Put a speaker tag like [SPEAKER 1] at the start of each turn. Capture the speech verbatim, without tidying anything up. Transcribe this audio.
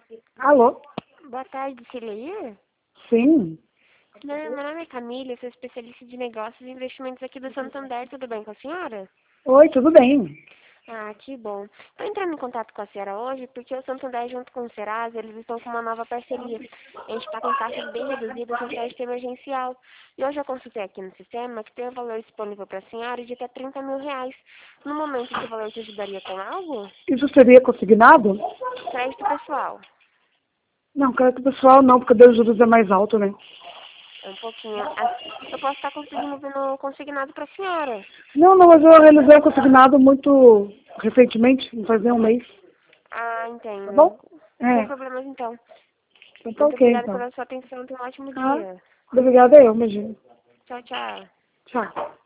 [SPEAKER 1] Alô?
[SPEAKER 2] Boa tarde, Cileir?
[SPEAKER 1] Sim.
[SPEAKER 2] Meu, meu nome é Camila, eu sou especialista de negócios e investimentos aqui do Santander, tudo bem com a senhora?
[SPEAKER 1] Oi, tudo bem?
[SPEAKER 2] Ah, que bom. Estou entrando em contato com a senhora hoje porque o Santander, junto com o Serasa, eles estão com uma nova parceria. A gente está com taxas bem reduzidas no crédito emergencial. E hoje eu consultei aqui no sistema que tem um valor disponível para a senhora de até trinta mil reais. No momento, esse valor te ajudaria com algo?
[SPEAKER 1] Isso seria consignado?
[SPEAKER 2] Crédito pessoal.
[SPEAKER 1] Não, crédito pessoal não, porque o juros é mais alto, né?
[SPEAKER 2] É um pouquinho. Ah, eu posso estar conseguindo ver no consignado para a senhora.
[SPEAKER 1] Não, não, mas eu realizei o consignado muito recentemente, não fazia um mês.
[SPEAKER 2] Ah,
[SPEAKER 1] Tá
[SPEAKER 2] entendo.
[SPEAKER 1] bom?
[SPEAKER 2] Sem
[SPEAKER 1] É.
[SPEAKER 2] problemas, então.
[SPEAKER 1] Então tá
[SPEAKER 2] Muito
[SPEAKER 1] ok,
[SPEAKER 2] obrigada
[SPEAKER 1] então.
[SPEAKER 2] pela sua atenção. Tenha um ótimo
[SPEAKER 1] Ah,
[SPEAKER 2] dia.
[SPEAKER 1] obrigada eu, imagino.
[SPEAKER 2] Tchau, tchau.
[SPEAKER 1] Tchau.